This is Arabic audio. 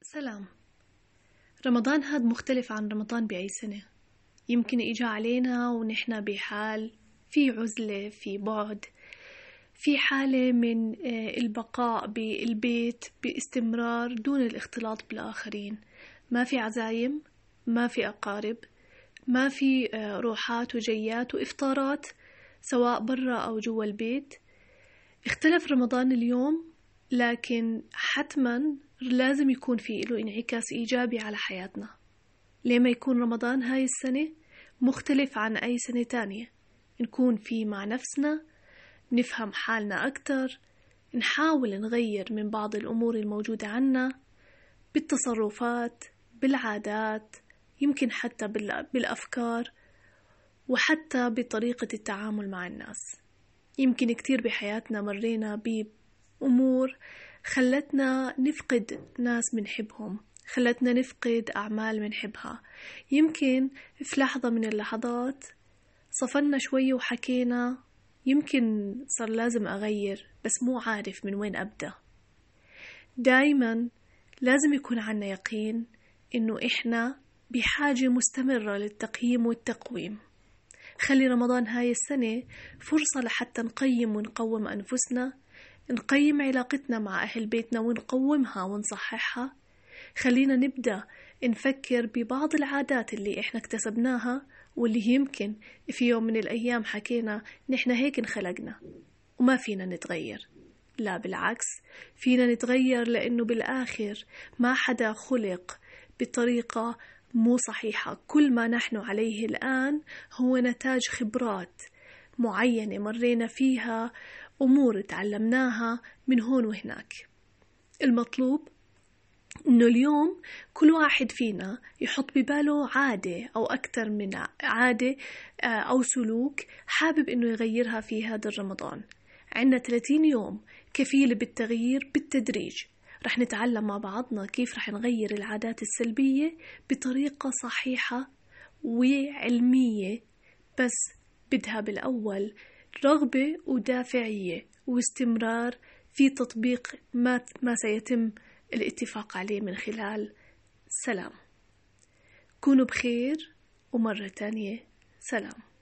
سلام. رمضان هاد مختلف عن رمضان بأي سنة. يمكن إجا علينا ونحن بحال في عزلة، في بعد، في حالة من البقاء بالبيت باستمرار دون الاختلاط بالآخرين. ما في عزايم، ما في أقارب، ما في روحات وجيات وإفطارات سواء برا أو جوا البيت. اختلف رمضان اليوم، لكن حتما لازم يكون فيه له انعكاس إيجابي على حياتنا. ليه ما يكون رمضان هاي السنة مختلف عن أي سنة تانية؟ نكون فيه مع نفسنا، نفهم حالنا أكتر، نحاول نغير من بعض الأمور الموجودة عنا بالتصرفات، بالعادات، يمكن حتى بالأفكار، وحتى بطريقة التعامل مع الناس. يمكن كتير بحياتنا مرينا بأمور خلتنا نفقد ناس منحبهم، خلتنا نفقد أعمال منحبها. يمكن في لحظة من اللحظات صفنا شوي وحكينا يمكن صار لازم أغير، بس مو عارف من وين أبدأ. دايما لازم يكون عنا يقين إنه إحنا بحاجة مستمرة للتقييم والتقويم. خلي رمضان هاي السنة فرصة لحتى نقيم ونقوم أنفسنا، نقيم علاقتنا مع أهل بيتنا ونقومها ونصححها. خلينا نبدأ نفكر ببعض العادات اللي إحنا اكتسبناها واللي يمكن في يوم من الأيام حكينا نحن هيك انخلقنا وما فينا نتغير. لا بالعكس، فينا نتغير، لأنه بالآخر ما حدا خلق بطريقة مو صحيحة. كل ما نحن عليه الآن هو نتاج خبرات معينة مرينا فيها، أمور تعلمناها من هون وهناك. المطلوب إنه اليوم كل واحد فينا يحط بباله عادة أو أكثر من عادة أو سلوك حابب إنه يغيرها في هذا الرمضان. عندنا 30 يوم كفيل بالتغيير بالتدريج. رح نتعلم مع بعضنا كيف رح نغير العادات السلبية بطريقة صحيحة وعلمية، بس بدها بالأول رغبة ودافعية واستمرار في تطبيق ما سيتم الاتفاق عليه من خلال سلام. كونوا بخير، ومرة تانية سلام.